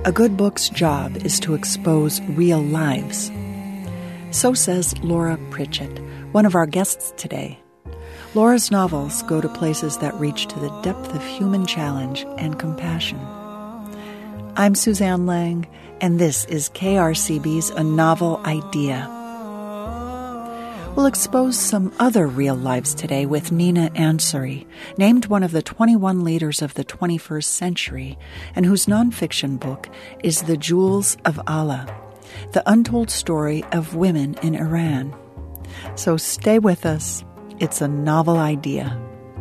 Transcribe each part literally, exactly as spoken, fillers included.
A good book's job is to expose real lives. So says Laura Pritchett, one of our guests today. Laura's novels go to places that reach to the depth of human challenge and compassion. I'm Suzanne Lang, and this is K R C B's A Novel Idea. We'll expose some other real lives today with Nina Ansari, named one of the twenty-one leaders of the twenty-first century, and whose nonfiction book is The Jewels of Allah, the untold story of women in Iran. So stay with us. It's a novel idea.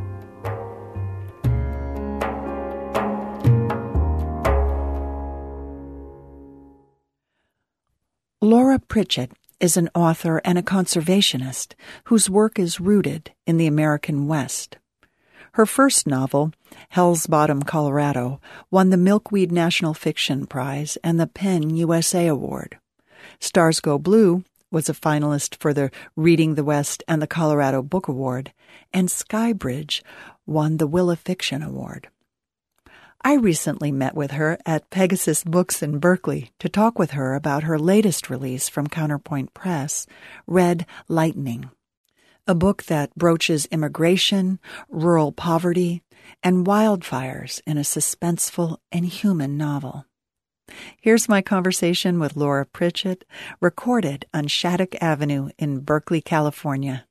Laura Pritchett is an author and a conservationist whose work is rooted in the American West. Her first novel, Hell's Bottom, Colorado, won the Milkweed National Fiction Prize and the PEN U S A Award. Stars Go Blue was a finalist for the Reading the West and the Colorado Book Award, and Skybridge won the Willa Fiction Award. I recently met with her at Pegasus Books in Berkeley to talk with her about her latest release from Counterpoint Press, Red Lightning, a book that broaches immigration, rural poverty, and wildfires in a suspenseful and human novel. Here's my conversation with Laura Pritchett, recorded on Shattuck Avenue in Berkeley, California.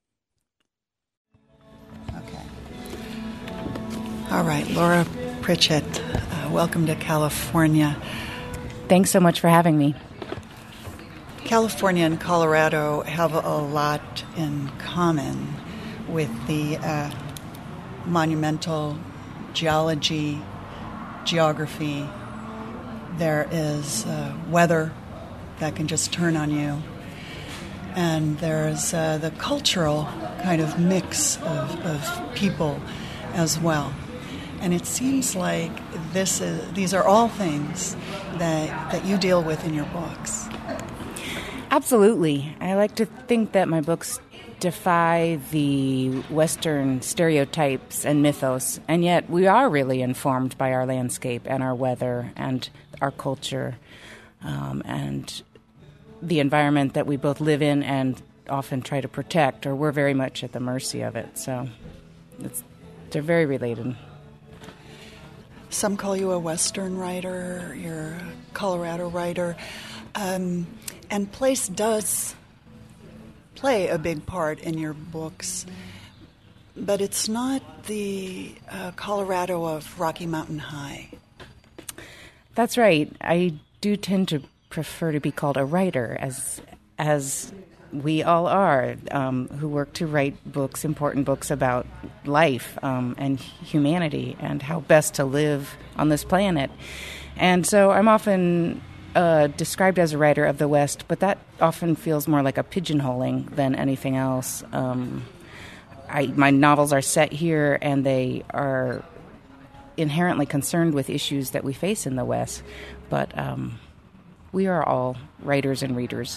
Okay. All right, Laura Pritchett, uh, welcome to California. Thanks so much for having me. California and Colorado have a lot in common with the uh, monumental geology, geography. There is uh, weather that can just turn on you. And there's uh, the cultural kind of mix of, of people as well. And it seems like this is, these are all things that, that you deal with in your books. Absolutely. I like to think that my books defy the Western stereotypes and mythos, and yet we are really informed by our landscape and our weather and our culture um, and the environment that we both live in and often try to protect, or we're very much at the mercy of it. So it's, they're very related. Some call you a Western writer, you're a Colorado writer, um, and place does play a big part in your books, but it's not the uh, Colorado of Rocky Mountain High. That's right. I do tend to prefer to be called a writer, as as we all are, um, who work to write books, important books about life um, and humanity and how best to live on this planet. And so I'm often uh, described as a writer of the West, but that often feels more like a pigeonholing than anything else. Um, I, my novels are set here, and they are inherently concerned with issues that we face in the West, but um, we are all writers and readers.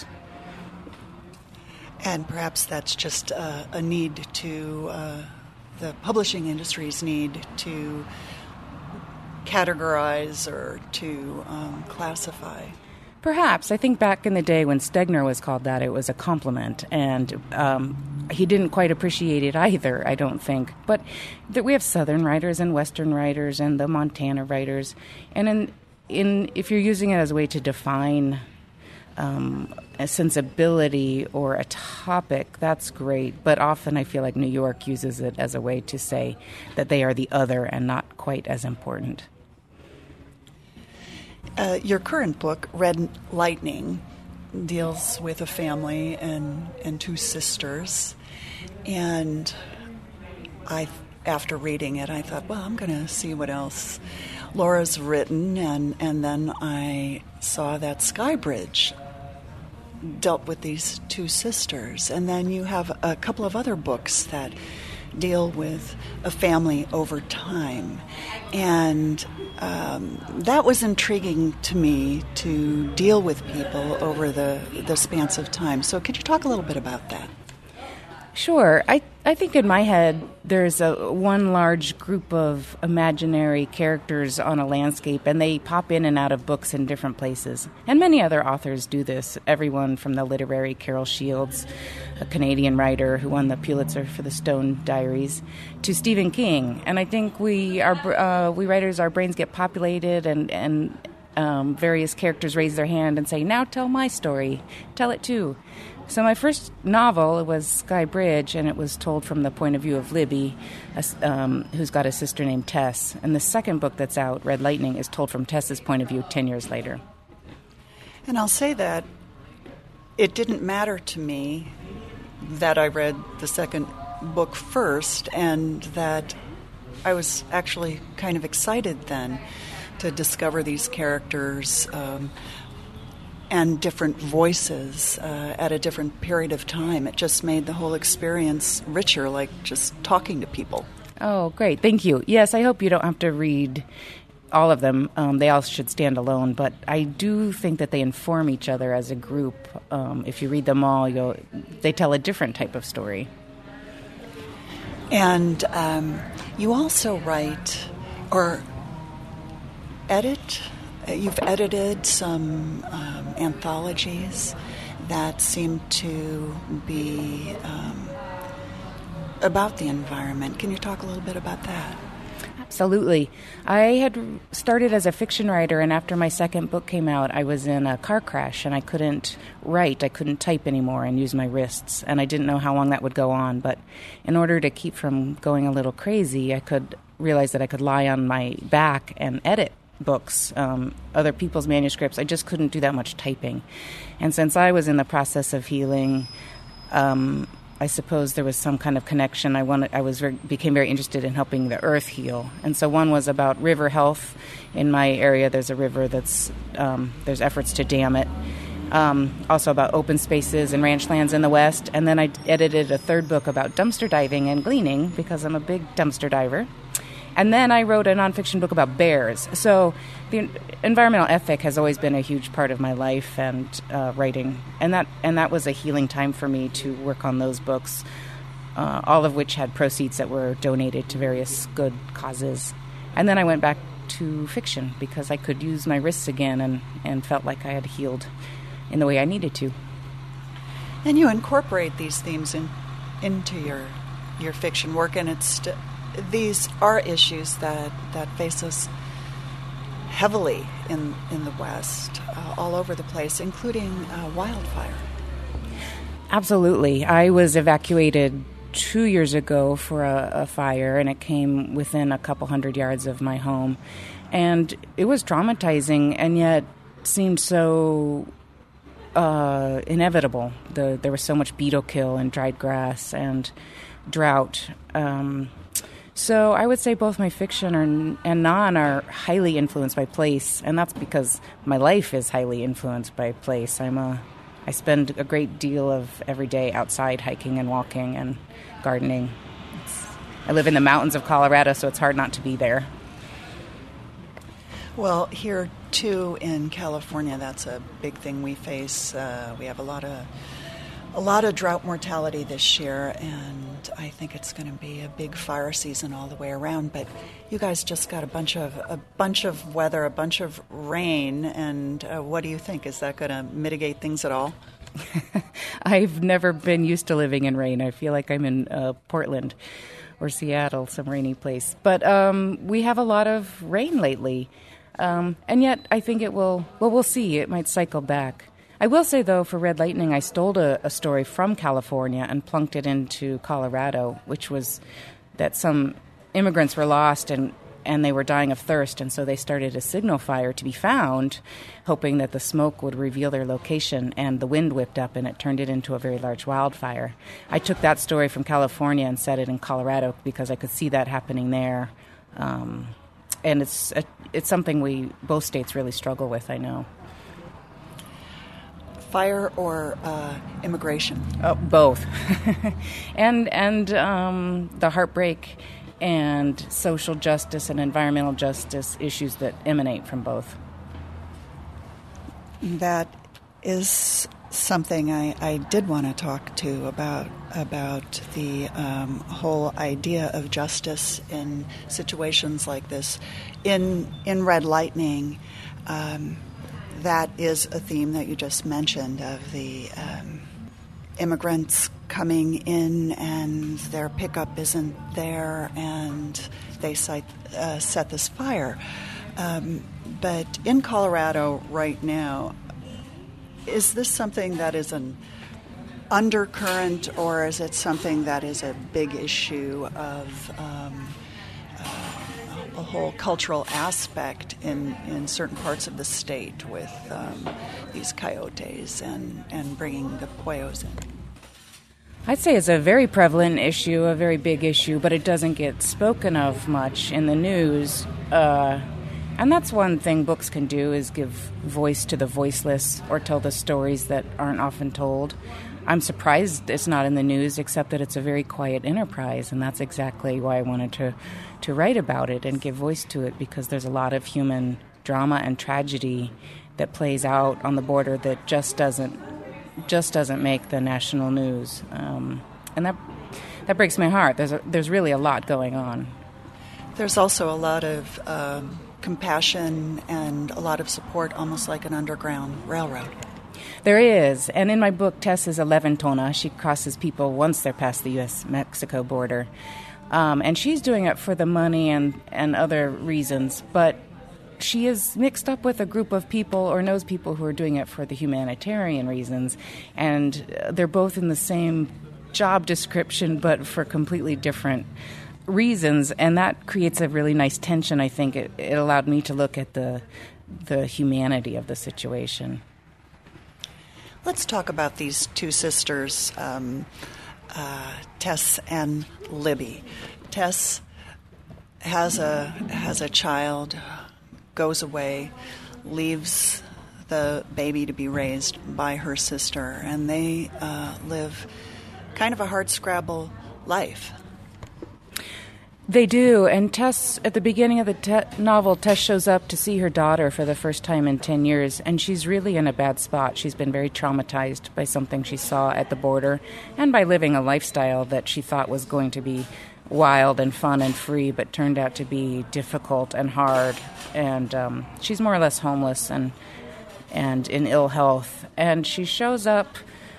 And perhaps that's just uh, a need to, uh, the publishing industry's need to categorize or to um, classify. Perhaps. I think back in the day when Stegner was called that, it was a compliment, and um, he didn't quite appreciate it either, I don't think. But th- we have Southern writers and Western writers and the Montana writers, and in, in if you're using it as a way to define Um, a sensibility or a topic, that's great. But often I feel like New York uses it as a way to say that they are the other and not quite as important. Uh, your current book, Red Lightning, deals with a family and, and two sisters. And I, after reading it, I thought, well, I'm going to see what else Laura's written. And, and then I saw that Skybridge dealt with these two sisters. And then you have a couple of other books that deal with a family over time. And um, that was intriguing to me, to deal with people over the, the span of time. So could you talk a little bit about that? Sure. I, I think in my head there's a one large group of imaginary characters on a landscape, and they pop in and out of books in different places. And many other authors do this, everyone from the literary Carol Shields, a Canadian writer who won the Pulitzer for the Stone Diaries, to Stephen King. And I think we, our, uh, we writers, our brains get populated, and, and um, various characters raise their hand and say, now tell my story, tell it too. So my first novel was Sky Bridge, and it was told from the point of view of Libby, a, um, who's got a sister named Tess. And the second book that's out, Red Lightning, is told from Tess's point of view ten years later. And I'll say that it didn't matter to me that I read the second book first, and that I was actually kind of excited then to discover these characters um and different voices uh, at a different period of time. It just made the whole experience richer, like just talking to people. Oh, great. Thank you. Yes, I hope you don't have to read all of them. Um, they all should stand alone, but I do think that they inform each other as a group. Um, if you read them all, you'll, they tell a different type of story. And um, you also write or edit. You've edited some um, anthologies that seem to be um, about the environment. Can you talk a little bit about that? Absolutely. I had started as a fiction writer, and after my second book came out, I was in a car crash, and I couldn't write, I couldn't type anymore and use my wrists, and I didn't know how long that would go on. But in order to keep from going a little crazy, I could realize that I could lie on my back and edit books, um, other people's manuscripts. I just couldn't do that much typing. And since I was in the process of healing, um, I suppose there was some kind of connection. I wanted, I was very, became very interested in helping the earth heal. And so one was about river health. In my area, there's a river that's, um, there's efforts to dam it. Um, also about open spaces and ranch lands in the West. And then I edited a third book about dumpster diving and gleaning, because I'm a big dumpster diver. And then I wrote a nonfiction book about bears. So the environmental ethic has always been a huge part of my life and uh, writing. And that and that was a healing time for me to work on those books, uh, all of which had proceeds that were donated to various good causes. And then I went back to fiction because I could use my wrists again and, and felt like I had healed in the way I needed to. And you incorporate these themes in, into your your fiction work, and it's st- these are issues that, that face us heavily in in the West, uh, all over the place, including uh, wildfire. Absolutely. I was evacuated two years ago for a, a fire, and it came within a couple hundred yards of my home. And it was traumatizing, and yet seemed so uh, inevitable. The, there was so much beetle kill and dried grass and drought. Um So I would say both my fiction are, and non are highly influenced by place, and that's because my life is highly influenced by place. I'm a, I spend a great deal of every day outside hiking and walking and gardening. It's, I live in the mountains of Colorado, so it's hard not to be there. Well, here too in California, that's a big thing we face. Uh, we have a lot of a lot of drought mortality this year, and I think it's going to be a big fire season all the way around. But you guys just got a bunch of a bunch of weather, a bunch of rain, and uh, what do you think? Is that going to mitigate things at all? I've never been used to living in rain. I feel like I'm in uh, Portland or Seattle, some rainy place. But um, we have a lot of rain lately, um, and yet I think it will. Well, we'll see. It might cycle back. I will say, though, for Red Lightning, I stole a, a story from California and plunked it into Colorado, which was that some immigrants were lost and, and they were dying of thirst, and so they started a signal fire to be found, hoping that the smoke would reveal their location, and the wind whipped up and it turned it into a very large wildfire. I took that story from California and set it in Colorado because I could see that happening there, um, and it's a, it's something we both states really struggle with, I know. Fire or uh, immigration? Oh, both. and and um, the heartbreak and social justice and environmental justice issues that emanate from both. That is something I, I did want to talk to about about the um, whole idea of justice in situations like this. In in Red Lightning, um, that is a theme that you just mentioned of the um, immigrants coming in and their pickup isn't there and they cite, uh, set this fire. Um, but in Colorado right now, is this something that is an undercurrent, or is it something that is a big issue of um, uh, a whole cultural aspect in, in certain parts of the state with um, these coyotes and, and bringing the Pueyos in? I'd say it's a very prevalent issue, a very big issue, but it doesn't get spoken of much in the news. Uh, And that's one thing books can do, is give voice to the voiceless or tell the stories that aren't often told. I'm surprised it's not in the news, except that it's a very quiet enterprise, and that's exactly why I wanted to, to write about it and give voice to it, because there's a lot of human drama and tragedy that plays out on the border that just doesn't just doesn't make the national news. Um, and that that breaks my heart. There's a, there's really a lot going on. There's also a lot of Um compassion and a lot of support, almost like an underground railroad. There is. And in my book, Tess is a Levantona. She crosses people once they're past the U S Mexico border. Um, and she's doing it for the money and, and other reasons. But she is mixed up with a group of people, or knows people who are doing it for the humanitarian reasons. And they're both in the same job description, but for completely different reasons, and that creates a really nice tension. I think it, it allowed me to look at the the humanity of the situation. Let's talk about these two sisters, um, uh, Tess and Libby. Tess has a has a child, goes away, leaves the baby to be raised by her sister, and they uh, live kind of a hardscrabble life. They do, and Tess, at the beginning of the te- novel, Tess shows up to see her daughter for the first time in ten years, and she's really in a bad spot. She's been very traumatized by something she saw at the border, and by living a lifestyle that she thought was going to be wild and fun and free, but turned out to be difficult and hard. And um, she's more or less homeless and and in ill health. And she shows up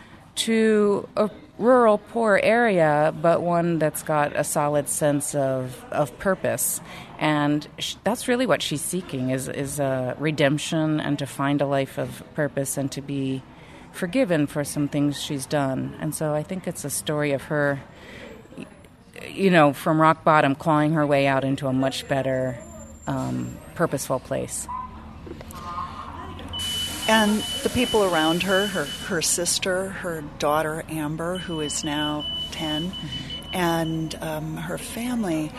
to a rural, poor area, but one that's got a solid sense of, of purpose. And sh- that's really what she's seeking, is, is a redemption, and to find a life of purpose, and to be forgiven for some things she's done. And so I think it's a story of her, you know, from rock bottom, clawing her way out into a much better, um, purposeful place. And the people around her, her, her sister, her daughter Amber, who is now ten, mm-hmm. and um, her family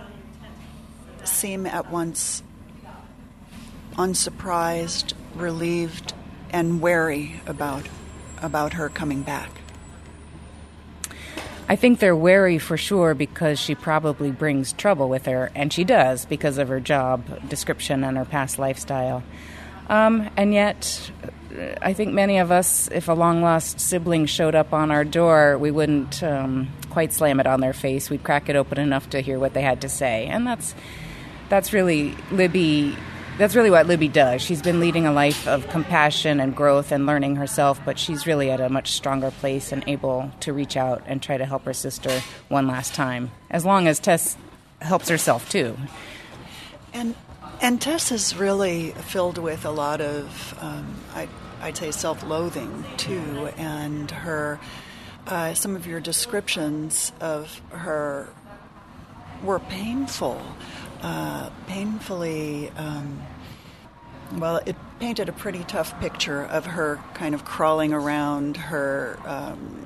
seem at once unsurprised, relieved, and wary about about her coming back. I think they're wary for sure, because she probably brings trouble with her, and she does, because of her job description and her past lifestyle. Um, and yet, I think many of us, if a long-lost sibling showed up on our door, we wouldn't um, quite slam it on their face. We'd crack it open enough to hear what they had to say. And that's that's really Libby. That's really what Libby does. She's been leading a life of compassion and growth and learning herself, but she's really at a much stronger place and able to reach out and try to help her sister one last time, as long as Tess helps herself, too. And And Tess is really filled with a lot of, um, I, I'd say, self-loathing, too. And her, uh, some of your descriptions of her were painful, uh, painfully, um, well, it painted a pretty tough picture of her kind of crawling around, her um,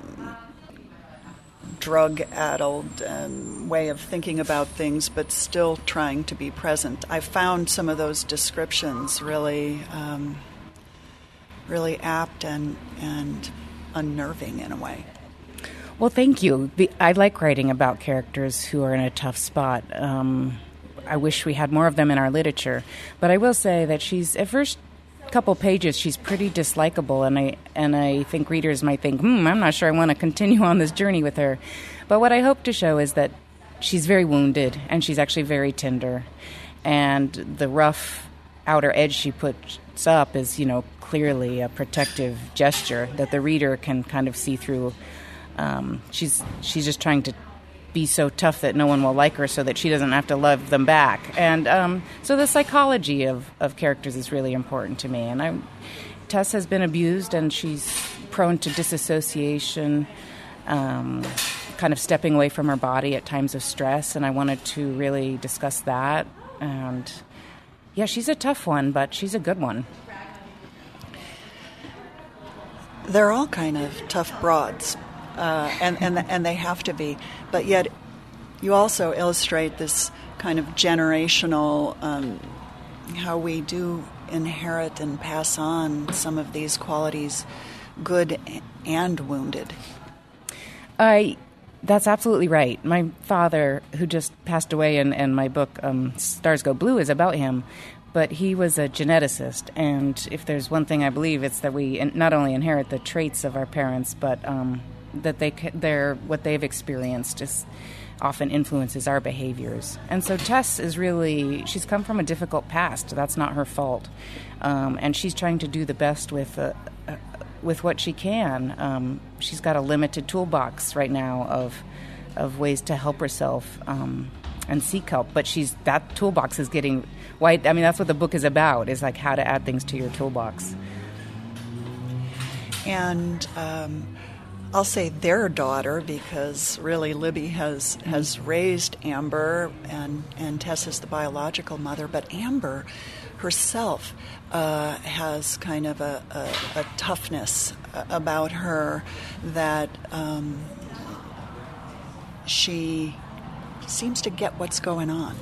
drug-addled um, way of thinking about things, but still trying to be present. I found some of those descriptions really, um, really apt and and unnerving in a way. Well, thank you. The, I like writing about characters who are in a tough spot. Um, I wish we had more of them in our literature. But I will say that she's, at first, couple pages, she's pretty dislikable, and I and I think readers might think, hmm, I'm not sure I want to continue on this journey with her. But what I hope to show is that she's very wounded, and she's actually very tender, and the rough outer edge she puts up is, you know, clearly a protective gesture that the reader can kind of see through. Um, she's she's just trying to be so tough that no one will like her so that she doesn't have to love them back. And um, so the psychology of, of characters is really important to me. And I, Tess has been abused, and she's prone to disassociation, um, kind of stepping away from her body at times of stress, and I wanted to really discuss that. And yeah, she's a tough one, but she's a good one. They're all kind of tough broads. Uh, and, and and they have to be, but yet you also illustrate this kind of generational, um, how we do inherit and pass on some of these qualities, good and wounded. I, that's absolutely right. My father, who just passed away, and, and my book um, Stars Go Blue is about him, but he was a geneticist, and if there's one thing I believe, it's that we not only inherit the traits of our parents, but um, that they they're what they've experienced is often influences our behaviors. And so Tess is really, she's come from a difficult past. That's not her fault. Um, and she's trying to do the best with uh, uh, with what she can. Um, she's got a limited toolbox right now of of ways to help herself um, and seek help. But she's that toolbox is getting wide. I mean, that's what the book is about, is like how to add things to your toolbox. And um I'll say their daughter, because really Libby has, has raised Amber, and, and Tess is the biological mother, but Amber herself uh, has kind of a, a, a toughness about her that um, she seems to get what's going on.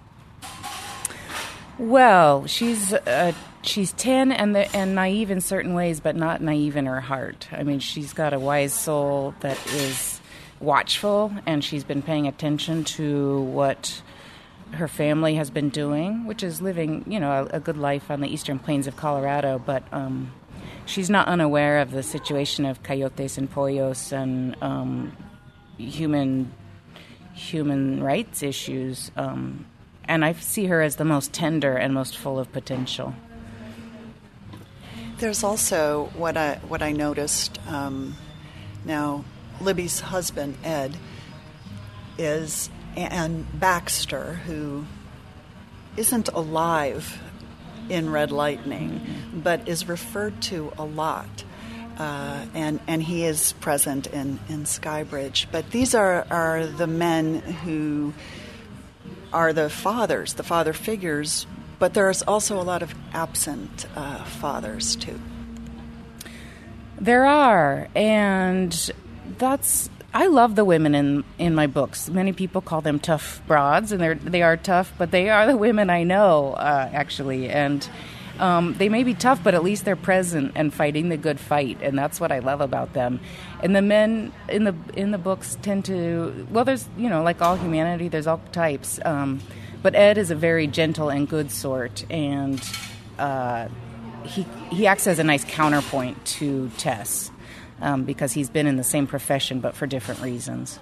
Well, she's uh, she's ten and the, and naive in certain ways, but not naive in her heart. I mean, she's got a wise soul that is watchful, and she's been paying attention to what her family has been doing, which is living, you know, a, a good life on the eastern plains of Colorado. But um, she's not unaware of the situation of coyotes and pollos and um, human human rights issues. Um, And I see her as the most tender and most full of potential. There's also what I what I noticed. Um, now, Libby's husband Ed is, and Baxter, who isn't alive in Red Lightning, mm-hmm. but is referred to a lot, uh, and and he is present in in Skybridge. But these are are the men who are the fathers, the father figures, but there's also a lot of absent uh, fathers, too. There are, and that's, I love the women in, in my books. Many people call them tough broads, and they're, they are tough, but they are the women I know, uh, actually, and um, they may be tough, but at least they're present and fighting the good fight, and that's what I love about them. And the men in the in the books tend to, well, there's, you know, like all humanity, there's all types. Um, but Ed is a very gentle and good sort, and uh, he he acts as a nice counterpoint to Tess, um, because he's been in the same profession but for different reasons.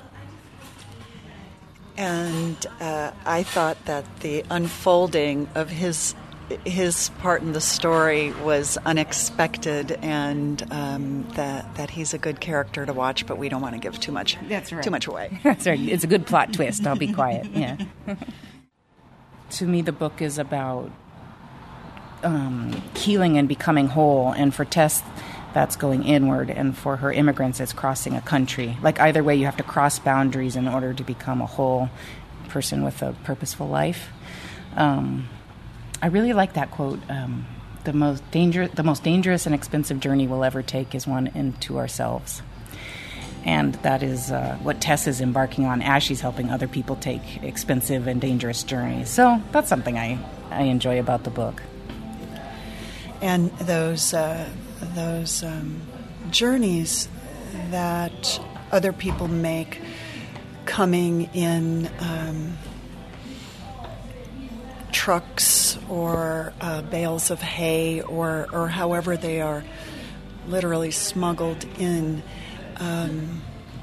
And uh, I thought that the unfolding of his his part in the story was unexpected, and um, that that he's a good character to watch, but we don't want to give too much That's right. too much away. That's right. It's a good plot twist. I'll be quiet. Yeah. To me, the book is about um, healing and becoming whole, and for Tess, that's going inward, and for her immigrants, it's crossing a country. Like either way, you have to cross boundaries in order to become a whole person with a purposeful life. Um, I really like that quote. Um, the most danger, the most dangerous and expensive journey we'll ever take is one into ourselves. And that is uh, what Tess is embarking on as she's helping other people take expensive and dangerous journeys. So that's something I, I enjoy about the book. And those uh, those um, journeys that other people make, coming in um, trucks trucks or uh, bales of hay or, or however they are literally smuggled in. Um,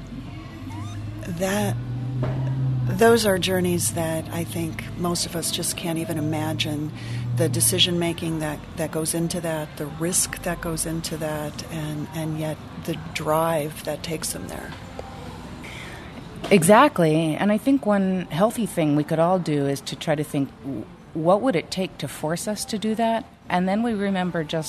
that those are journeys that I think most of us just can't even imagine. The decision making that, that goes into that, the risk that goes into that, and, and yet the drive that takes them there. Exactly. And I think one healthy thing we could all do is to try to think, what would it take to force us to do that? And then we remember just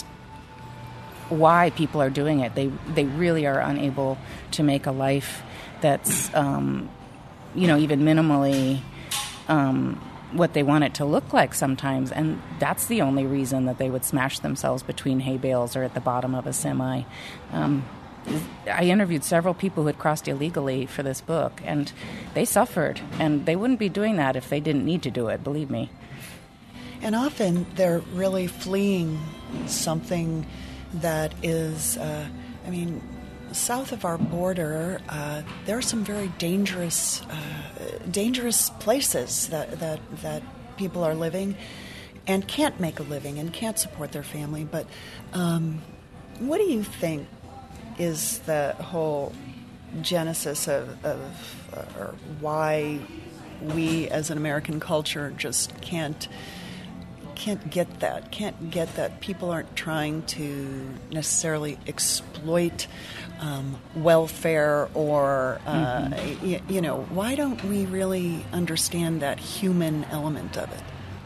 why people are doing it. They they really are unable to make a life that's, um, you know, even minimally um, what they want it to look like sometimes. And that's the only reason that they would smash themselves between hay bales or at the bottom of a semi. Um, I interviewed several people who had crossed illegally for this book, and they suffered. And they wouldn't be doing that if they didn't need to do it, believe me. And often they're really fleeing something that is, uh, I mean, south of our border, uh, there are some very dangerous, uh, dangerous places that, that that people are living and can't make a living and can't support their family. But um, what do you think is the whole genesis of, of uh, or why we as an American culture just can't can't get that, can't get that people aren't trying to necessarily exploit um, welfare or, uh, mm-hmm. y- you know, why don't we really understand that human element of it?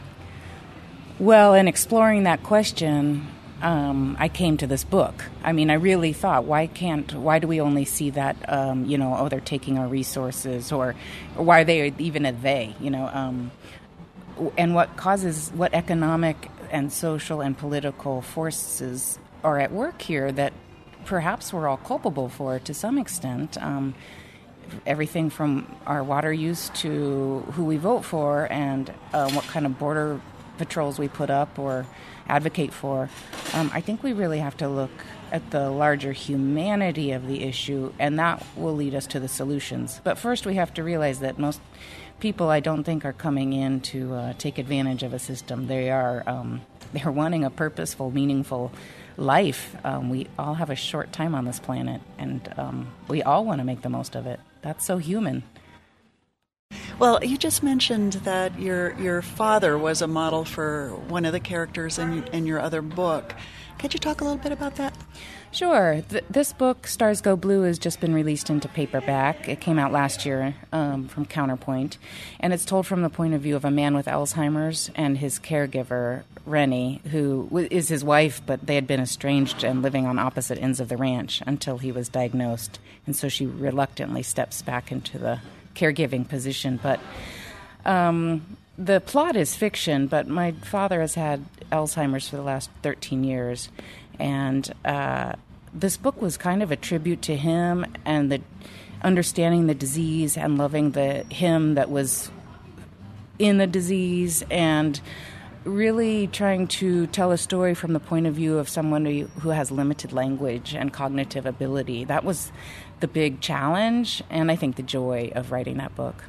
Well, in exploring that question, um, I came to this book. I mean, I really thought, why can't, why do we only see that, um, you know, oh, they're taking our resources, or, or why are they even a they, you know, um, and what causes, what economic and social and political forces are at work here that perhaps we're all culpable for to some extent. Um, everything from our water use to who we vote for and uh, what kind of border patrols we put up or advocate for. Um, I think we really have to look at the larger humanity of the issue, and that will lead us to the solutions. But first we have to realize that most people, I don't think, are coming in to uh, take advantage of a system. They are um, they're wanting a purposeful, meaningful life. Um, we all have a short time on this planet, and um, we all want to make the most of it. That's so human. Well, you just mentioned that your your father was a model for one of the characters in in your other book. Could you talk a little bit about that? Sure. Th- this book, Stars Go Blue, has just been released into paperback. It came out last year um, from Counterpoint, and it's told from the point of view of a man with Alzheimer's and his caregiver, Rennie, who w- is his wife, but they had been estranged and living on opposite ends of the ranch until he was diagnosed, and so she reluctantly steps back into the caregiving position. But um, the plot is fiction, but my father has had Alzheimer's for the last thirteen years, and uh, this book was kind of a tribute to him and the understanding the disease and loving the him that was in the disease, and really trying to tell a story from the point of view of someone who, who has limited language and cognitive ability. That was the big challenge, and I think the joy of writing that book.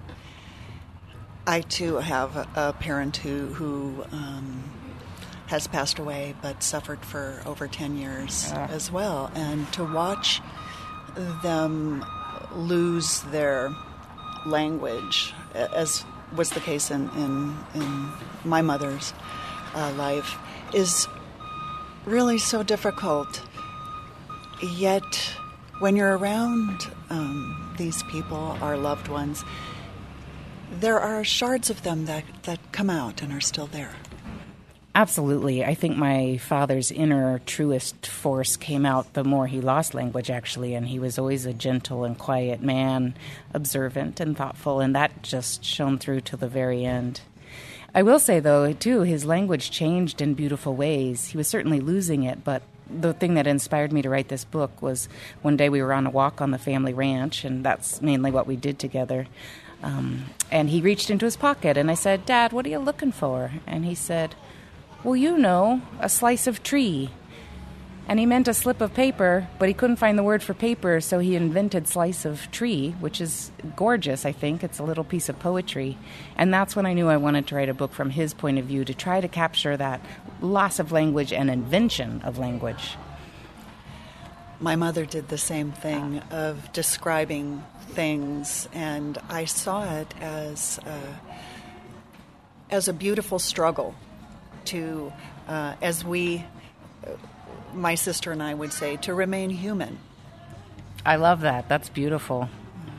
I, too, have a, a parent who, who um, has passed away but suffered for over ten years uh. as well. And to watch them lose their language, as was the case in, in, in my mother's uh, life, is really so difficult. Yet, when you're around um, these people, our loved ones, there are shards of them that, that come out and are still there. Absolutely. I think my father's inner truest force came out the more he lost language, actually, and he was always a gentle and quiet man, observant and thoughtful, and that just shone through to the very end. I will say, though, too, his language changed in beautiful ways. He was certainly losing it, but the thing that inspired me to write this book was one day we were on a walk on the family ranch, and that's mainly what we did together. Um, and he reached into his pocket, and I said, "Dad, what are you looking for?" And he said, "Well, you know, a slice of tree." And he meant a slip of paper, but he couldn't find the word for paper, so he invented slice of tree, which is gorgeous, I think. It's a little piece of poetry. And that's when I knew I wanted to write a book from his point of view, to try to capture that loss of language and invention of language. My mother did the same thing of describing things, and I saw it as a, as a beautiful struggle to, uh, as we... my sister and I would say, to remain human. I love that. That's beautiful.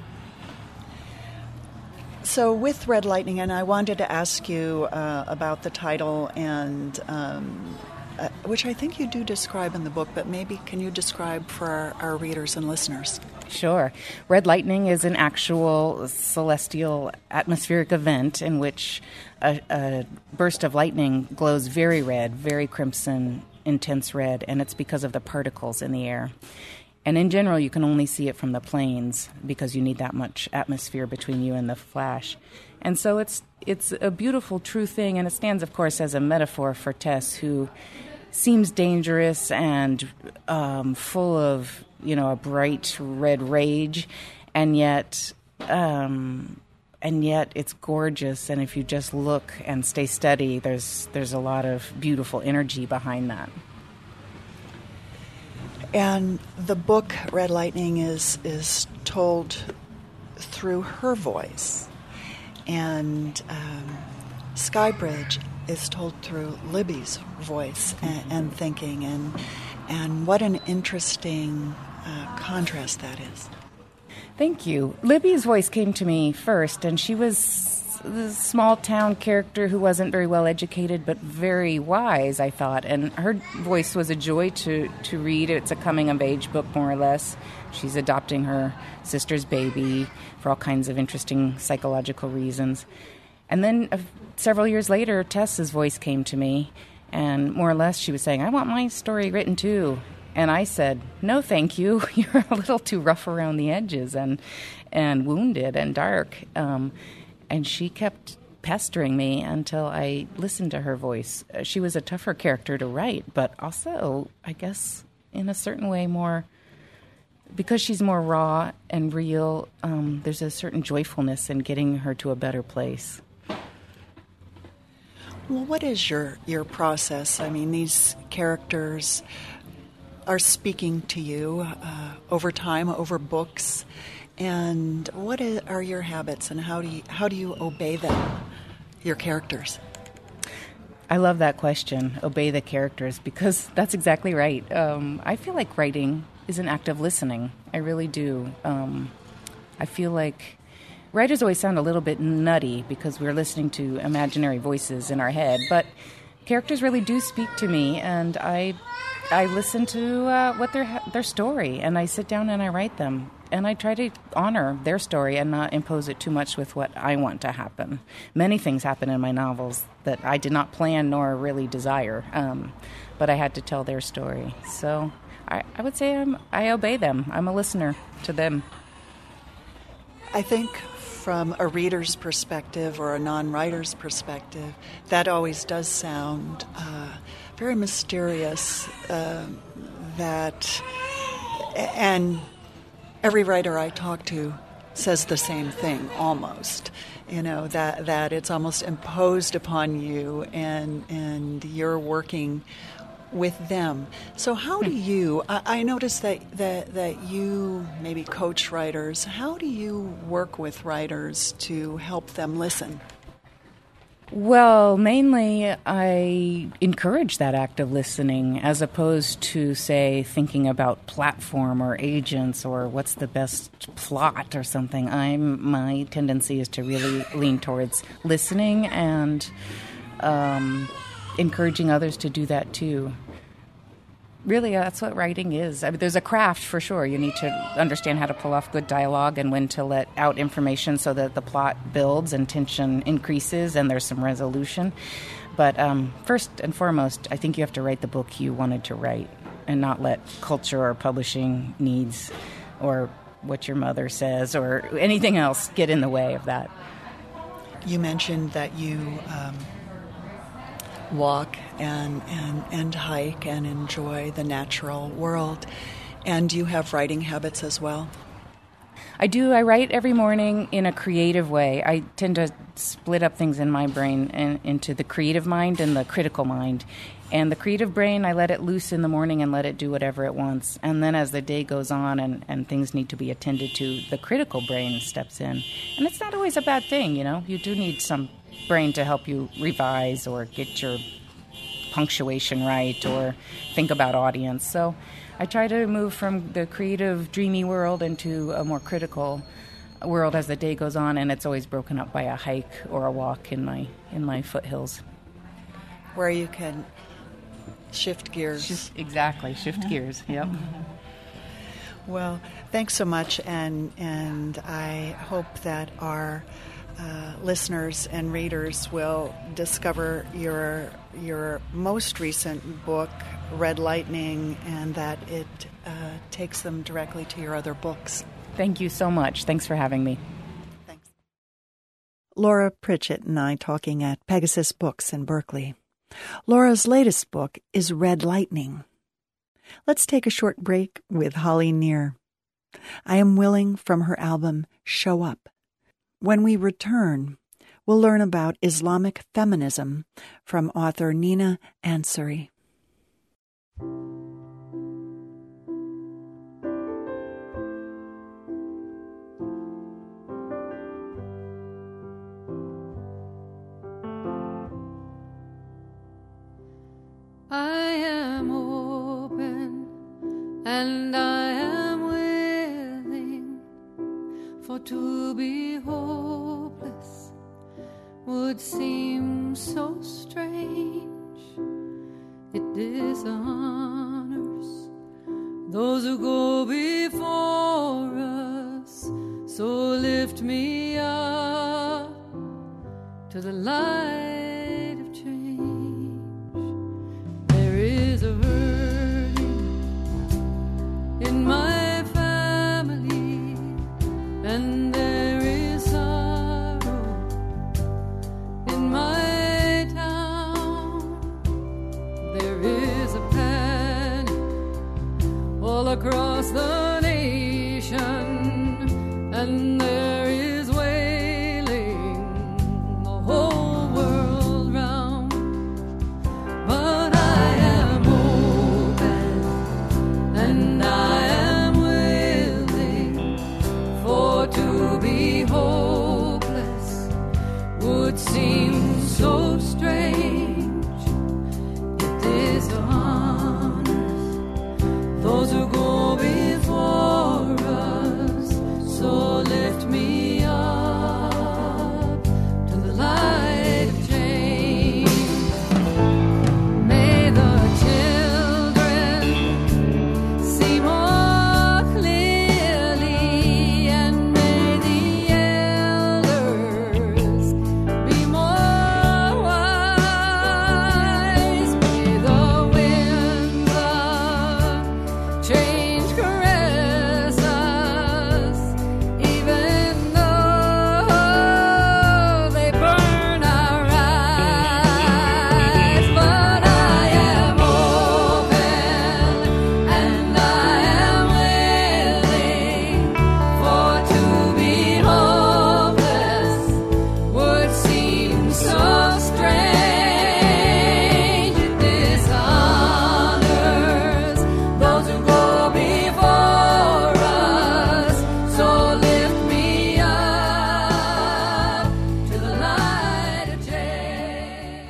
So with Red Lightning, and I wanted to ask you uh, about the title, and um, uh, which I think you do describe in the book, but maybe can you describe for our, our readers and listeners? Sure. Red Lightning is an actual celestial atmospheric event in which a, a burst of lightning glows very red, very crimson, intense red, and it's because of the particles in the air. And in general, you can only see it from the planes because you need that much atmosphere between you and the flash. And so it's it's a beautiful, true thing, and it stands, of course, as a metaphor for Tess, who seems dangerous and um, full of, you know, a bright red rage, and yet... Um, And yet it's gorgeous, and if you just look and stay steady, there's there's a lot of beautiful energy behind that. And the book, Red Lightning, is is told through her voice. And um, Skybridge is told through Libby's voice and, and thinking. And, and what an interesting uh, contrast that is. Thank you. Libby's voice came to me first, and she was a small-town character who wasn't very well educated, but very wise, I thought. And her voice was a joy to, to read. It's a coming-of-age book, more or less. She's adopting her sister's baby for all kinds of interesting psychological reasons. And then uh, several years later, Tess's voice came to me, and more or less she was saying, I want my story written too. And I said, no, thank you. You're a little too rough around the edges and and wounded and dark. Um, and she kept pestering me until I listened to her voice. She was a tougher character to write, but also, I guess, in a certain way more, because she's more raw and real, um, there's a certain joyfulness in getting her to a better place. Well, what is your, your process? I mean, these characters are speaking to you uh, over time, over books, and what is, are your habits, and how do you how do you obey them, your characters? I love that question, obey the characters, because that's exactly right. Um, I feel like writing is an act of listening. I really do. Um, I feel like writers always sound a little bit nutty because we're listening to imaginary voices in our head, but characters really do speak to me, and I I listen to uh, what their their story, and I sit down and I write them, and I try to honor their story and not impose it too much with what I want to happen. Many things happen in my novels that I did not plan nor really desire, um, but I had to tell their story. So I, I would say I'm, I obey them. I'm a listener to them. I think from a reader's perspective or a non-writer's perspective, that always does sound uh, very mysterious. Uh, that, and every writer I talk to says the same thing, almost. You know, that that it's almost imposed upon you, and and you're working with them. So how do you, I, I noticed that, that, that you maybe coach writers. How do you work with writers to help them listen? Well, mainly I encourage that act of listening as opposed to, say, thinking about platform or agents or what's the best plot or something. I'm my tendency is to really lean towards listening and um, encouraging others to do that too. Really, that's what writing is. I mean, there's a craft for sure. You need to understand how to pull off good dialogue and when to let out information so that the plot builds and tension increases and there's some resolution. But um, first and foremost, I think you have to write the book you wanted to write and not let culture or publishing needs or what your mother says or anything else get in the way of that. You mentioned that you um, walk and, and, and hike and enjoy the natural world. And you have writing habits as well? I do. I write every morning in a creative way. I tend to split up things in my brain and, into the creative mind and the critical mind. And the creative brain, I let it loose in the morning and let it do whatever it wants. And then as the day goes on and, and things need to be attended to, the critical brain steps in. And it's not always a bad thing, you know. You do need some brain to help you revise or get your punctuation right or think about audience. So I try to move from the creative, dreamy world into a more critical world as the day goes on, and it's always broken up by a hike or a walk in my in my foothills. Where you can shift gears. Shift, exactly, shift mm-hmm. gears, yep. Well, thanks so much, and, and I hope that our uh, listeners and readers will discover your your most recent book, Red Lightning, and that it uh, takes them directly to your other books. Thank you so much. Thanks for having me. Thanks. Laura Pritchett and I talking at Pegasus Books in Berkeley. Laura's latest book is Red Lightning. Let's take a short break with Holly Near. I Am Willing from her album Show Up. When we return, we'll learn about Islamic feminism from author Nina Ansari. I am open and I am willing, for to be hopeless would seem so strange. It dishonors those who go before us, so lift me up to the light of change. There is a hurting in my family, and there is sorrow in my town. There is a panic all across the nation, and there is wailing the whole world round. But I am open and I am willing, for to be hopeless would seem so strange. It dishonors those who go before us, so lift me up to the light of change. May the children see more clearly, and may the elders be more wise. May the winds of change caress us, even though they burn our eyes. But I am open and I am willing, for to be hopeless would seem so strange. It dishonors those who go before us, so lift me up to the light of change.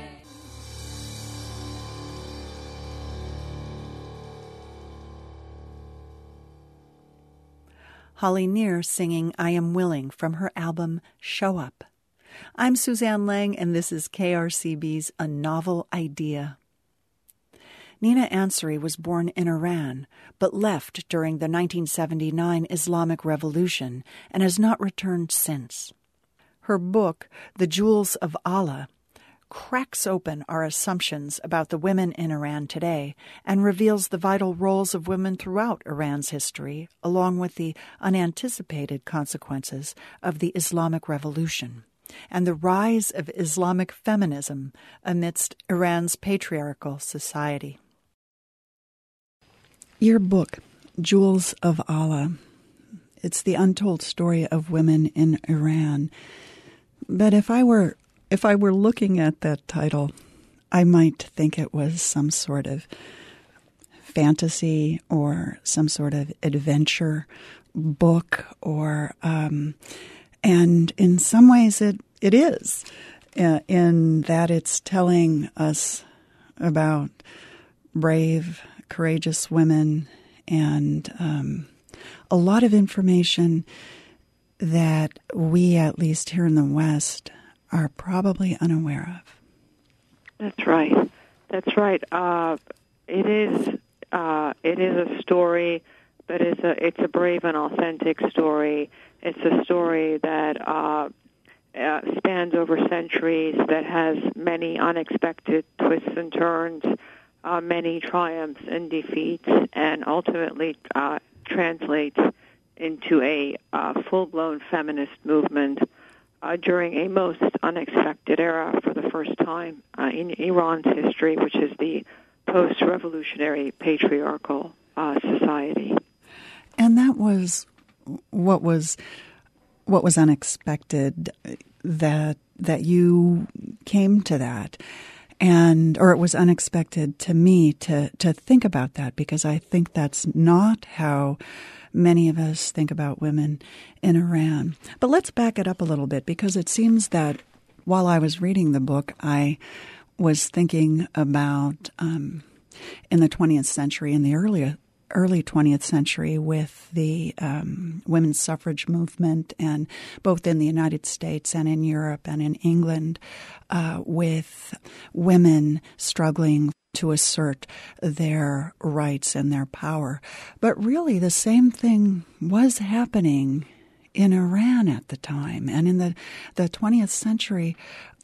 Holly Near singing I Am Willing from her album Show Up. I'm Suzanne Lang, and this is K R C B's A Novel Idea. Nina Ansari was born in Iran, but left during the nineteen seventy-nine Islamic Revolution and has not returned since. Her book, The Jewels of Allah, cracks open our assumptions about the women in Iran today and reveals the vital roles of women throughout Iran's history, along with the unanticipated consequences of the Islamic Revolution. and the rise of Islamic feminism amidst Iran's patriarchal society. Your book, Jewels of Allah, it's the untold story of women in Iran. But if I were if I were looking at that title, I might think it was some sort of fantasy or some sort of adventure book, or um, and in some ways it it is, uh, in that it's telling us about brave, courageous women and um, a lot of information that we, at least here in the West, are probably unaware of. That's right. That's right. Uh, it is. Uh, it is a story, but it's a it's a brave and authentic story. It's a story that uh, uh, spans over centuries, that has many unexpected twists and turns, uh, many triumphs and defeats, and ultimately uh, translates into a uh, full-blown feminist movement uh, during a most unexpected era for the first time uh, in Iran's history, which is the post-revolutionary patriarchal uh, society. And that was what was what was unexpected, that that you came to that. And or it was unexpected to me to to think about that, because I think that's not how many of us think about women in Iran. But let's back it up a little bit, because it seems that while I was reading the book, I was thinking about um, in the twentieth century, in the early early twentieth century, with the um, women's suffrage movement, and both in the United States and in Europe and in England, uh, with women struggling to assert their rights and their power. But really the same thing was happening in Iran at the time. And in the, the twentieth century,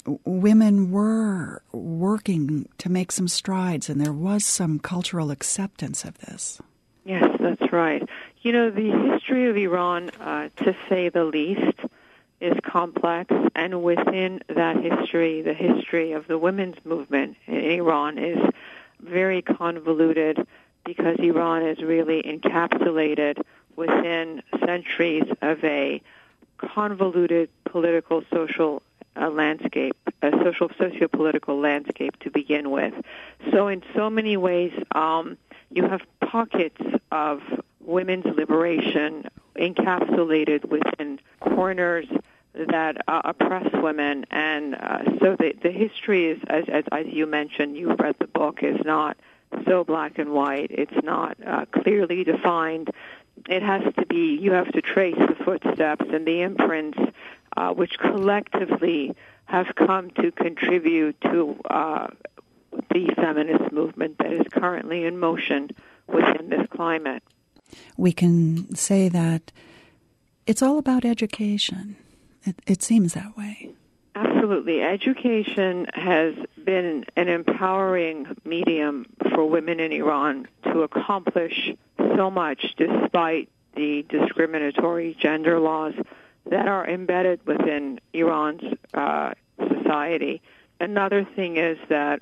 women were working to make some strides, and there was some cultural acceptance of this. Yes, that's right. You know, the history of Iran, uh, to say the least, is complex, and within that history, the history of the women's movement in Iran is very convoluted, because Iran is really encapsulated within centuries of a convoluted political, social uh, landscape, a social, socio-political landscape to begin with. So in so many ways, um, you have pockets of women's liberation encapsulated within corners that uh, oppress women. And uh, so the, the history is, as, as, as you mentioned, you read the book, is not so black and white. It's not uh, clearly defined. It has to be, you have to trace the footsteps and the imprints uh, which collectively have come to contribute to uh, the feminist movement that is currently in motion within this climate. We can say that it's all about education. It, it seems that way. Absolutely. Education has been an empowering medium for women in Iran to accomplish so much, despite the discriminatory gender laws that are embedded within Iran's uh, society. Another thing is that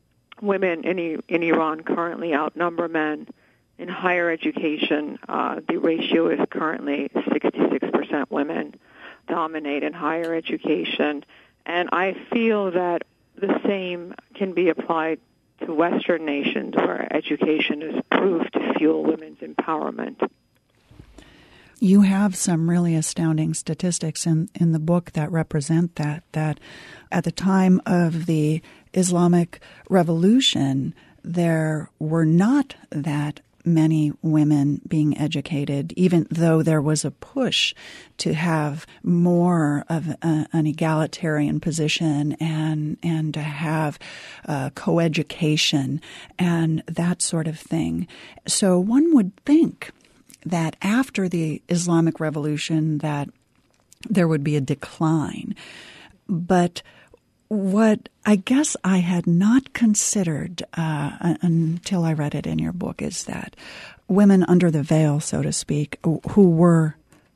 women in, in Iran currently outnumber men in higher education. Uh, the ratio is currently sixty-six percent women dominate in higher education. And I feel that the same can be applied to Western nations, where education is proved to fuel women's empowerment. You have some really astounding statistics in, in the book that represent that, that at the time of the Islamic Revolution, there were not that many women being educated, even though there was a push to have more of a, an egalitarian position and and to have uh, coeducation and that sort of thing. So one would think that after the Islamic Revolution that there would be a decline. But what I guess I had not considered uh, until I read it in your book is that women under the veil, so to speak, who were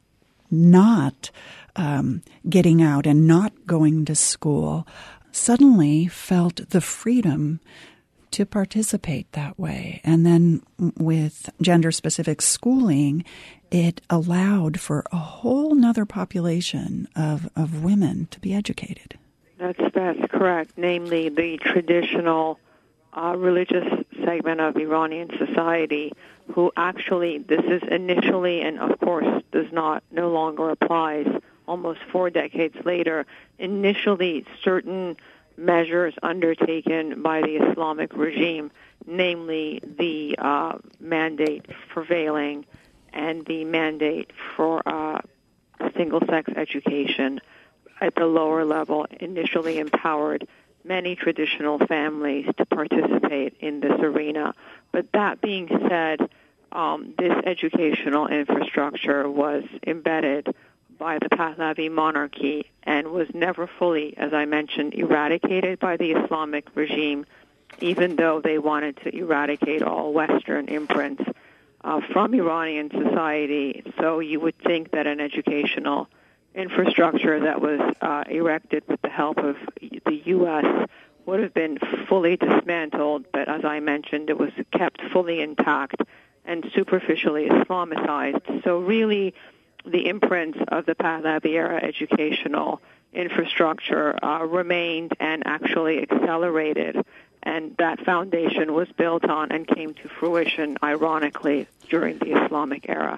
not um, getting out and not going to school suddenly felt the freedom to participate that way. And then with gender-specific schooling, it allowed for a whole nother population of, of women to be educated. That's, that's correct, namely the traditional uh, religious segment of Iranian society, who actually, this is initially, and of course does not, no longer applies, almost four decades later, initially certain measures undertaken by the Islamic regime, namely the uh, mandate for veiling and the mandate for uh, single-sex education at the lower level, initially empowered many traditional families to participate in this arena. But that being said, um, this educational infrastructure was embedded by the Pahlavi monarchy and was never fully, as I mentioned, eradicated by the Islamic regime, even though they wanted to eradicate all Western imprints uh, from Iranian society. So you would think that an educational infrastructure that was uh, erected with the help of the U S would have been fully dismantled, but as I mentioned, it was kept fully intact and superficially Islamicized. So really, the imprints of the Pahlavi-era educational infrastructure uh, remained and actually accelerated, and that foundation was built on and came to fruition, ironically, during the Islamic era.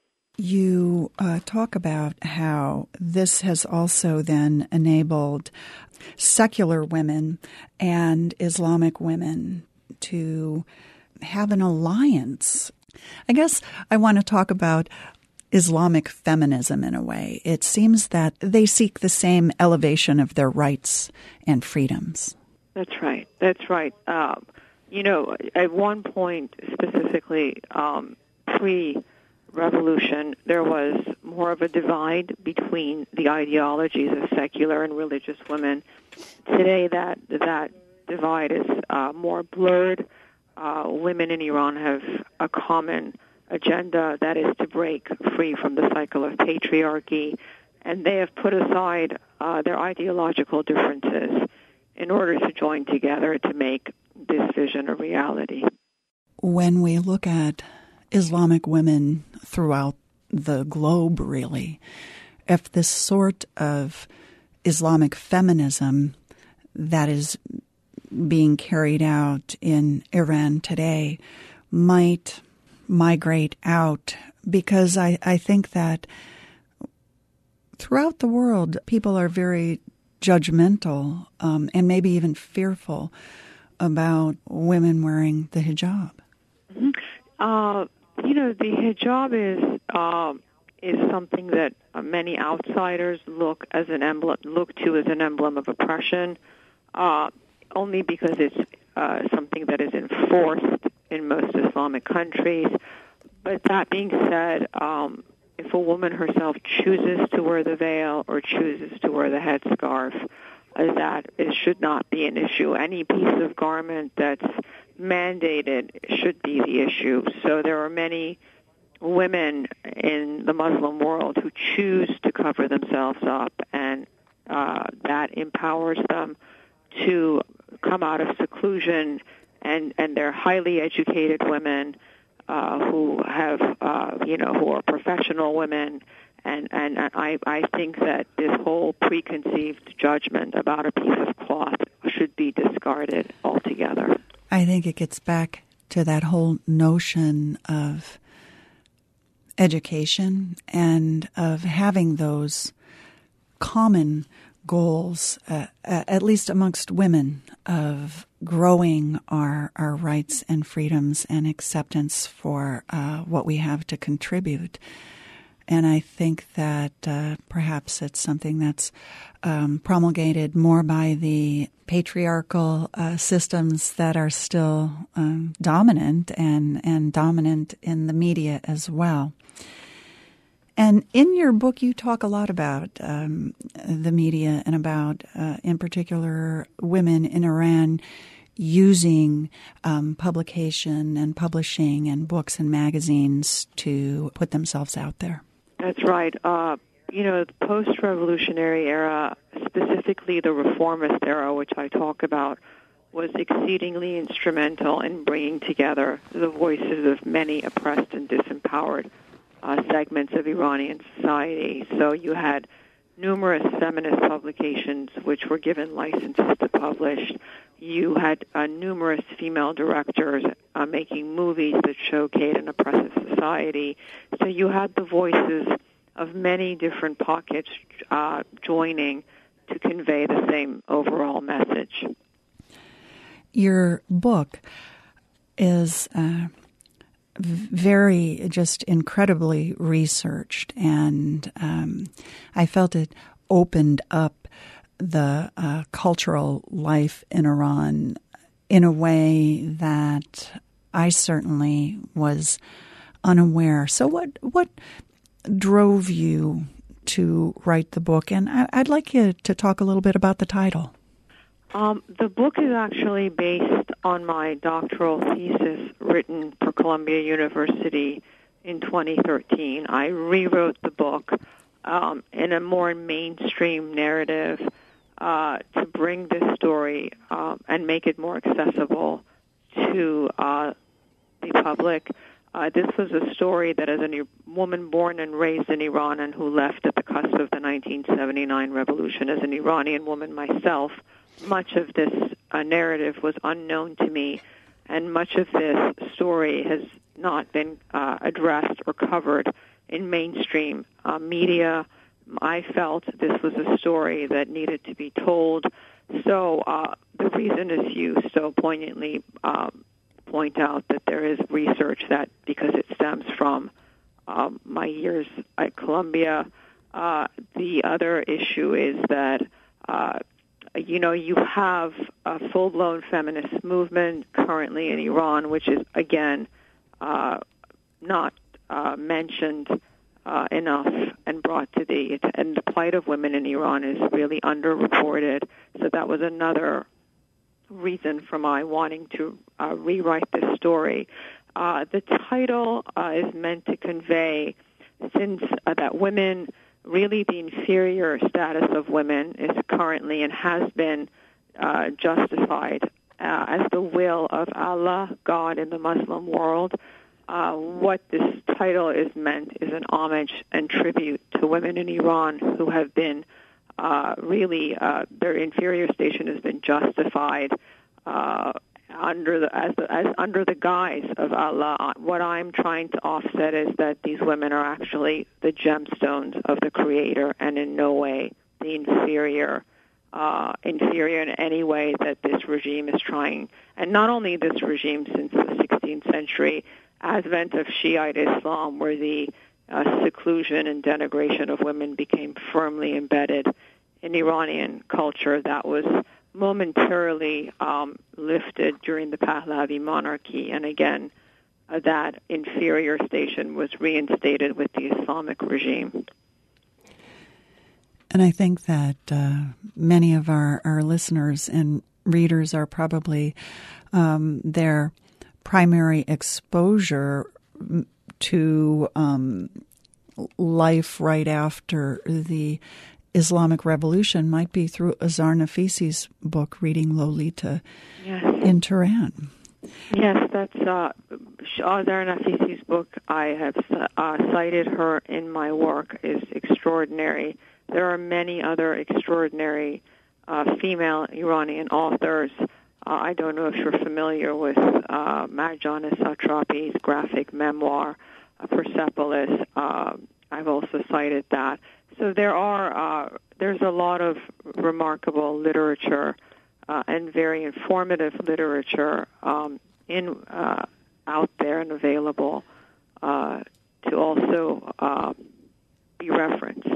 You uh, talk about how this has also then enabled secular women and Islamic women to have an alliance. I guess I want to talk about Islamic feminism in a way. It seems that they seek the same elevation of their rights and freedoms. That's right. That's right. Uh, you know, at one point, specifically um, pre-revolution, there was more of a divide between the ideologies of secular and religious women. Today, that that divide is uh, more blurred. Uh, women in Iran have a common agenda, that is to break free from the cycle of patriarchy, and they have put aside uh, their ideological differences in order to join together to make this vision a reality. When we look at Islamic women throughout the globe, really, if this sort of Islamic feminism that is being carried out in Iran today might migrate out, because I, I think that throughout the world, people are very judgmental um, and maybe even fearful about women wearing the hijab. Mm-hmm. Uh, you know, the hijab is uh, is something that uh, many outsiders look as an emblem, look to as an emblem of oppression, uh, only because it's uh, something that is enforced in most Islamic countries. But that being said, um, if a woman herself chooses to wear the veil or chooses to wear the headscarf, uh, that it should not be an issue. Any piece of garment that's mandated should be the issue. So there are many women in the Muslim world who choose to cover themselves up, and uh, that empowers them to come out of seclusion. And, and they're highly educated women uh, who have, uh, you know, who are professional women. And, and I, I think that this whole preconceived judgment about a piece of cloth should be discarded altogether. I think it gets back to that whole notion of education and of having those common goals, uh, at least amongst women, of growing our, our rights and freedoms and acceptance for uh, what we have to contribute. And I think that uh, perhaps it's something that's um, promulgated more by the patriarchal uh, systems that are still um, dominant and, and dominant in the media as well. And in your book, you talk a lot about um, the media and about, uh, in particular, women in Iran using um, publication and publishing and books and magazines to put themselves out there. That's right. Uh, you know, the post-revolutionary era, specifically the reformist era, which I talk about, was exceedingly instrumental in bringing together the voices of many oppressed and disempowered uh, segments of Iranian society. So you had numerous feminist publications which were given licenses to publish. You had uh, numerous female directors uh, making movies that showcased an oppressive society. So you had the voices of many different pockets uh, joining to convey the same overall message. Your book is uh, very, just incredibly researched, and um, I felt it opened up the uh, cultural life in Iran in a way that I certainly was unaware. So what what drove you to write the book? And I, I'd like you to talk a little bit about the title. Um, the book is actually based on my doctoral thesis written for Columbia University in twenty thirteen. I rewrote the book um, in a more mainstream narrative uh, to bring this story um, and make it more accessible to uh, the public. Uh, this was a story that, as a woman born and raised in Iran and who left at the cusp of the nineteen seventy-nine revolution, as an Iranian woman myself, much of this uh, narrative was unknown to me, and much of this story has not been uh, addressed or covered in mainstream uh, media. I felt this was a story that needed to be told. So uh, the reason is you so poignantly um, point out that there is research that, because it stems from um, my years at Columbia. Uh, the other issue is that uh, You know, you have a full-blown feminist movement currently in Iran, which is, again, uh, not uh, mentioned uh, enough and brought to the, and the plight of women in Iran is really underreported. So that was another reason for my wanting to uh, rewrite this story. Uh, the title uh, is meant to convey, since uh, that women, really the inferior status of women is currently and has been uh, justified uh, as the will of Allah, God in the Muslim world. Uh, what this title is meant is an homage and tribute to women in Iran who have been uh, really, uh, their inferior station has been justified uh, under the as, the as under the guise of Allah. What I'm trying to offset is that these women are actually the gemstones of the Creator, and in no way the inferior, uh, inferior in any way that this regime is trying. And not only this regime, since the sixteenth century, advent of Shiite Islam, where the uh, seclusion and denigration of women became firmly embedded in Iranian culture, that was momentarily um, lifted during the Pahlavi monarchy, and again, uh, that inferior station was reinstated with the Islamic regime. And I think that uh, many of our, our listeners and readers are probably um, their primary exposure to um, life right after the Islamic Revolution might be through Azar Nafisi's book, Reading Lolita yes. in Tehran. Yes, that's uh, Azar Nafisi's book. I have uh, cited her in my work, is extraordinary. There are many other extraordinary uh, female Iranian authors. Uh, I don't know if you're familiar with uh, Marjana Satrapi's graphic memoir, uh, Persepolis. Uh, I've also cited that. So there are uh, there's a lot of remarkable literature uh, and very informative literature um, in uh, out there and available uh, to also uh, be referenced.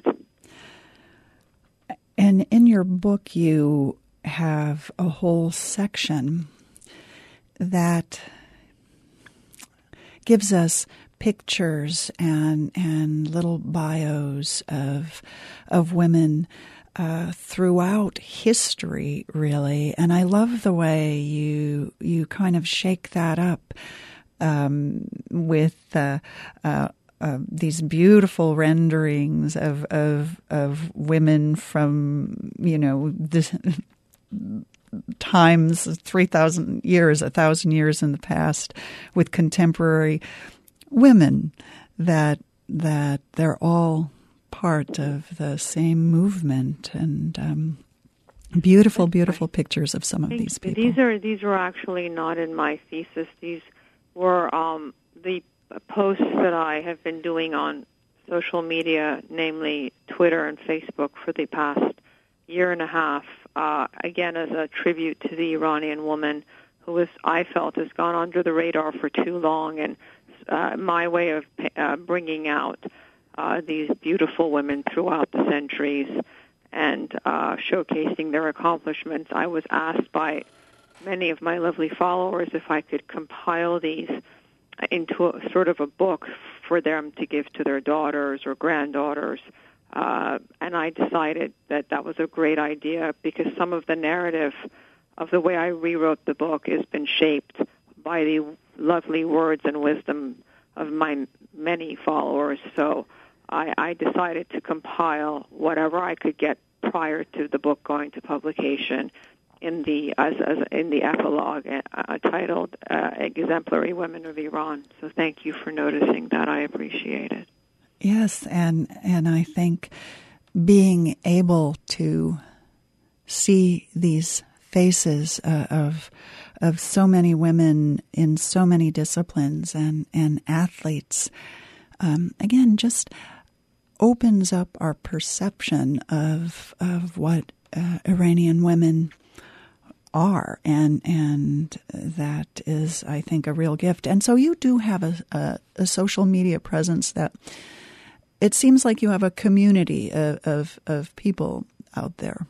And in your book, you have a whole section that gives us pictures and and little bios of of women uh, throughout history, really. And I love the way you you kind of shake that up um, with uh, uh, uh, these beautiful renderings of of of women from, you know, this times three thousand years, a thousand years in the past, with contemporary women, that that they're all part of the same movement, and um, beautiful, beautiful pictures of some of these people. These are these were actually not in my thesis. These were um, the posts that I have been doing on social media, namely Twitter and Facebook, for the past year and a half. Uh, again, as a tribute to the Iranian woman who was, I felt, has gone under the radar for too long, and uh, my way of uh, bringing out uh, these beautiful women throughout the centuries and uh, showcasing their accomplishments. I was asked by many of my lovely followers if I could compile these into a, sort of a book for them to give to their daughters or granddaughters. Uh, and I decided that that was a great idea, because some of the narrative of the way I rewrote the book has been shaped by the lovely words and wisdom of my many followers. So I, I decided to compile whatever I could get prior to the book going to publication in the as, as in the epilogue uh, titled uh, "Exemplary Women of Iran." So thank you for noticing that. I appreciate it. Yes, and and I think being able to see these faces uh, of of so many women in so many disciplines and and athletes, um, again, just opens up our perception of of what uh, Iranian women are, and and that is, I think, a real gift. And so you do have a, a, a social media presence that it seems like you have a community of of, of people out there.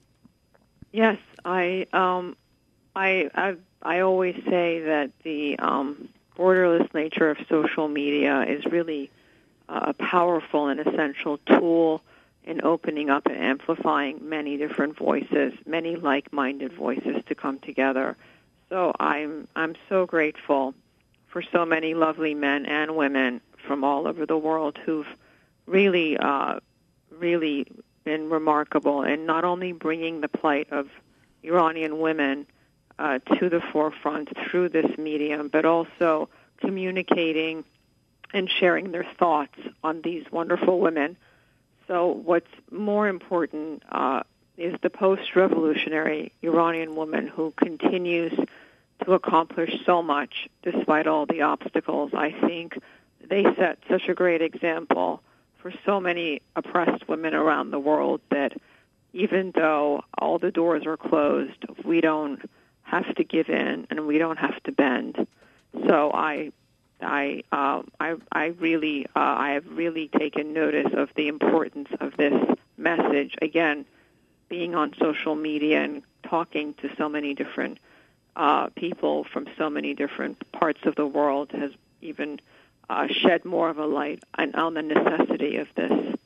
Yes, I um, I I I always say that the um, borderless nature of social media is really a powerful and essential tool in opening up and amplifying many different voices, many like-minded voices to come together. So I'm I'm so grateful for so many lovely men and women from all over the world who've really, uh, really been remarkable in not only bringing the plight of Iranian women uh, to the forefront through this medium, but also communicating and sharing their thoughts on these wonderful women. So what's more important uh, is the post-revolutionary Iranian woman who continues to accomplish so much despite all the obstacles. I think they set such a great example for so many oppressed women around the world that even though all the doors are closed, we don't have to give in and we don't have to bend. So I I, uh, I, I really, uh, I have really taken notice of the importance of this message. Again, being on social media and talking to so many different uh, people from so many different parts of the world has even uh, shed more of a light on, on the necessity of this.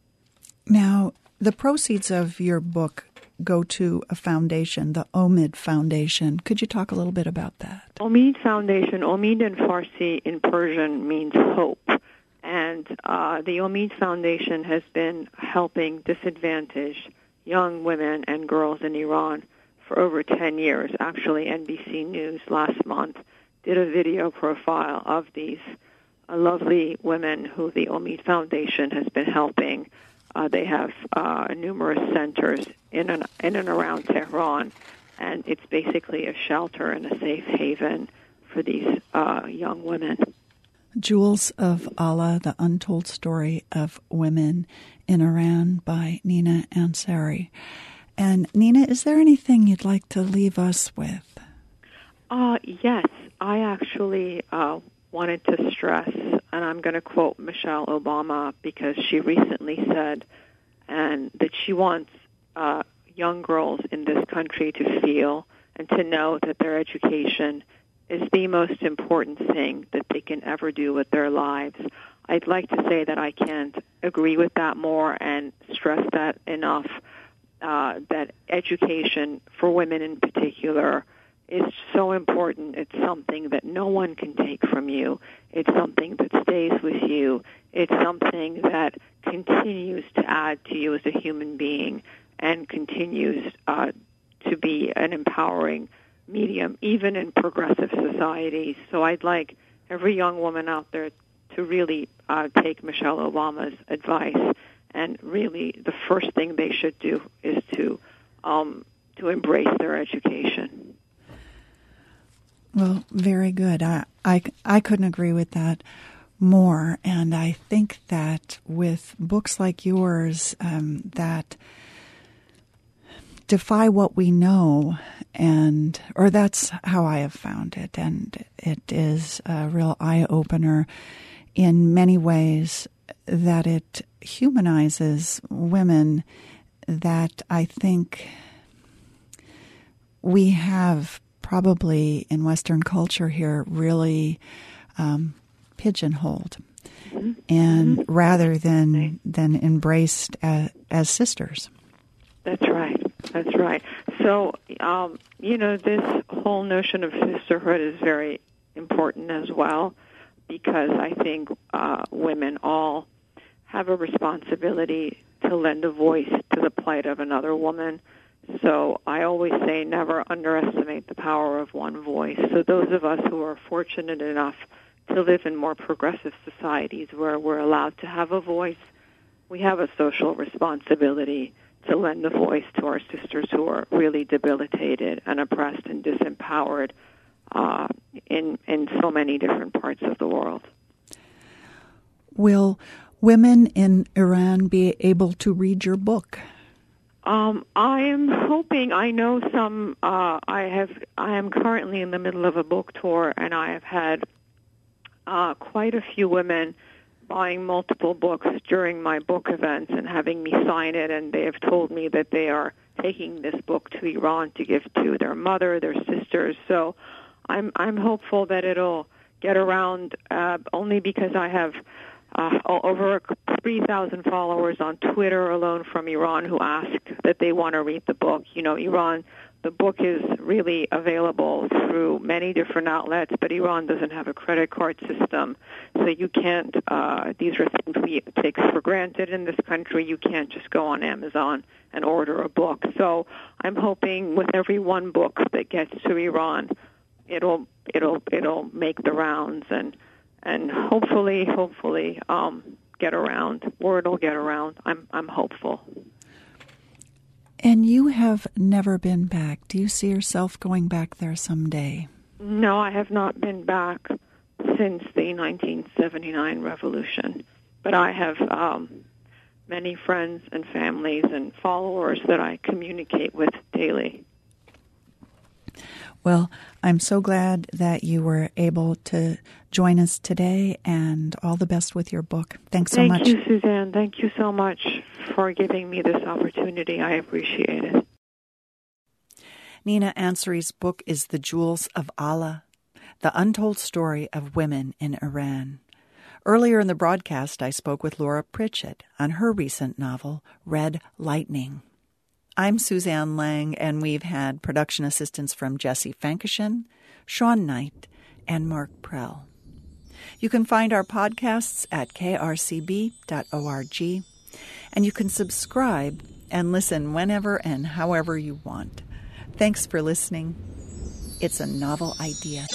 Now, the proceeds of your book go to a foundation, the Omid Foundation. Could you talk a little bit about that? Omid Foundation, Omid in Farsi in Persian means hope. And uh, the Omid Foundation has been helping disadvantaged young women and girls in Iran for over ten years. Actually, N B C News last month did a video profile of these uh, lovely women who the Omid Foundation has been helping. Uh, they have uh, numerous centers in and, in and around Tehran, and it's basically a shelter and a safe haven for these uh, young women. Jewels of Allah, The Untold Story of Women in Iran by Nina Ansari. And Nina, is there anything you'd like to leave us with? Uh, yes, I actually uh, wanted to stress, and I'm going to quote Michelle Obama because she recently said and that she wants uh, young girls in this country to feel and to know that their education is the most important thing that they can ever do with their lives. I'd like to say that I can't agree with that more and stress that enough, uh, that education for women in particular is so important. It's something that no one can take from you. It's something that stays with you. It's something that continues to add to you as a human being and continues uh, to be an empowering medium, even in progressive societies. So I'd like every young woman out there to really uh, take Michelle Obama's advice, and really the first thing they should do is to um, to embrace their education. Well, very good. I, I, I couldn't agree with that more. And I think that with books like yours um, that defy what we know, and or that's how I have found it, and it is a real eye-opener in many ways, that it humanizes women that I think we have probably in Western culture here really um, pigeonholed, mm-hmm. and mm-hmm. rather than right. than embraced as, as sisters. That's right. That's right. So, um, you know, this whole notion of sisterhood is very important as well, because I think uh, women all have a responsibility to lend a voice to the plight of another woman. So I always say never underestimate the power of one voice. So those of us who are fortunate enough to live in more progressive societies where we're allowed to have a voice, we have a social responsibility to lend a voice to our sisters who are really debilitated and oppressed and disempowered uh, in in so many different parts of the world. Will women in Iran be able to read your book? Um, I am hoping. I know some. Uh, I have. I am currently in the middle of a book tour, and I have had uh, quite a few women buying multiple books during my book events and having me sign it, and they have told me that they are taking this book to Iran to give to their mother, their sisters. So I'm I'm hopeful that it'll get around, uh, only because I have uh, over three thousand followers on Twitter alone from Iran who ask that they want to read the book. You know, Iran, the book is really available through many different outlets, but Iran doesn't have a credit card system, so you can't, uh, these are things we take for granted in this country. You can't just go on Amazon and order a book. So I'm hoping with every one book that gets to Iran, it'll it'll it'll make the rounds and and hopefully hopefully um, get around. Word will get around. I'm I'm hopeful. And you have never been back. Do you see yourself going back there someday? No, I have not been back since the nineteen seventy-nine revolution. But I have um, many friends and families and followers that I communicate with daily. Well, I'm so glad that you were able to join us today, and all the best with your book. Thanks so Thank much. Thank you, Suzanne. Thank you so much for giving me this opportunity. I appreciate it. Nina Ansari's book is The Jewels of Allah, The Untold Story of Women in Iran. Earlier in the broadcast, I spoke with Laura Pritchett on her recent novel, Red Lightning. I'm Suzanne Lang, and we've had production assistance from Jesse Fankishin, Sean Knight, and Mark Prell. You can find our podcasts at k r c b dot org, and you can subscribe and listen whenever and however you want. Thanks for listening. It's a novel idea.